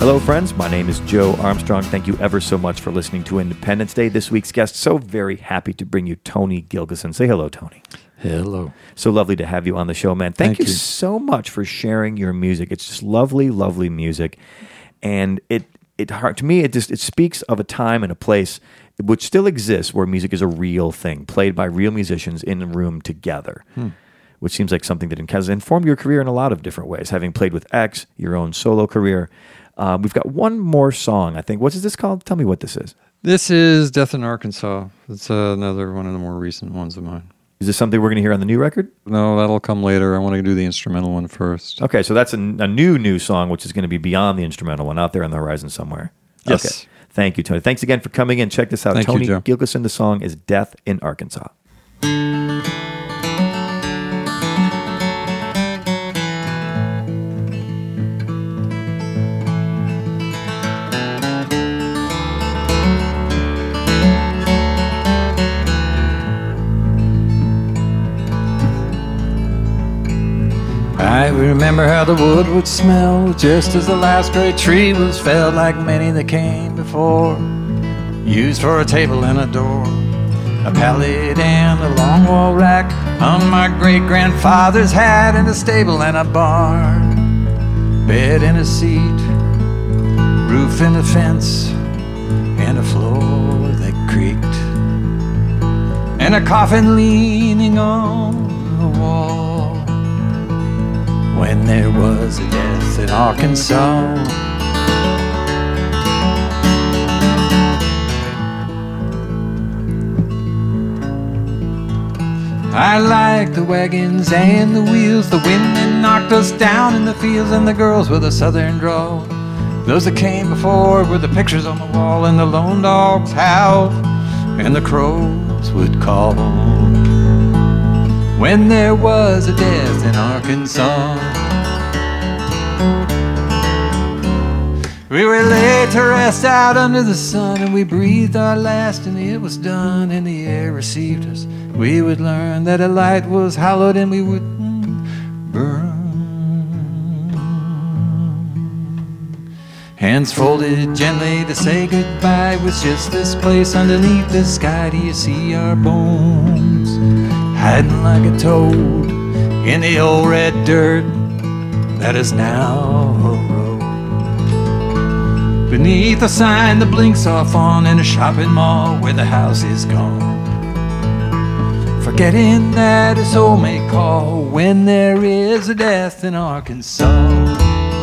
Hello, friends. My name is Joe Armstrong. Thank you ever so much for listening to Independence Day. This week's guest, so very happy to bring you Tony Gilkyson. Say hello, Tony. Hello. So lovely to have you on the show, man. Thank you so much for sharing your music. It's just lovely, lovely music. And to me, it speaks of a time and a place which still exists where music is a real thing, played by real musicians in a room together, which seems like something that has informed your career in a lot of different ways, having played with X, your own solo career. We've got one more song, I think. What is this called? Tell me what this is. This is Death in Arkansas. It's another one of the more recent ones of mine. Is this something we're going to hear on the new record? No, that'll come later. I want to do the instrumental one first. Okay, so that's a new song, which is going to be beyond the instrumental one, out there on the horizon somewhere. Yes. Okay. Thank you, Tony. Thanks again for coming in. Check this out. Thank Tony you, Joe. Gilkyson. The song is Death in Arkansas. I remember how the wood would smell just as the last great tree was felled, like many that came before, used for a table and a door, a pallet and a long wall rack on my great-grandfather's hat, and a stable and a barn, bed and a seat, roof and a fence, and a floor that creaked, and a coffin leaning on the wall. When there was a death in Arkansas, I liked the wagons and the wheels, the wind that knocked us down in the fields, and the girls with a southern drawl. Those that came before were the pictures on the wall, and the lone dogs howled, and the crows would call. When there was a death in Arkansas, we were laid to rest out under the sun, and we breathed our last, and it was done, and the air received us. We would learn that a light was hallowed, and we wouldn't burn. Hands folded gently to say goodbye, was just this place underneath the sky. Do you see our bones hiding like a toad in the old red dirt that is now a road? Beneath a sign that blinks off on in a shopping mall where the house is gone, forgetting that a soul may call when there is a death in Arkansas.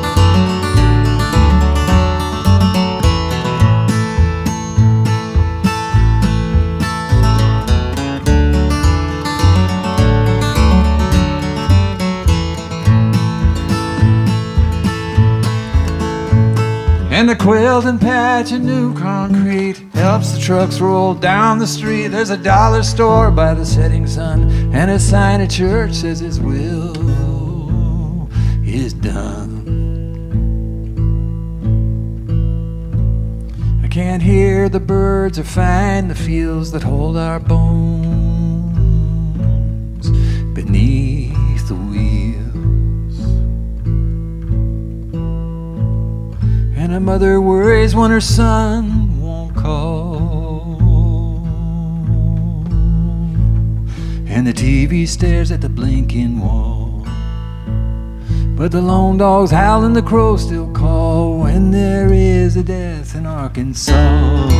And the quilting patch of new concrete helps the trucks roll down the street. There's a dollar store by the setting sun, and a sign at church says his will is done. I can't hear the birds or find the fields that hold our bones beneath the wheels. And a mother worries when her son won't call, and the TV stares at the blinking wall, but the lone dogs howl and the crows still call when there is a death in Arkansas.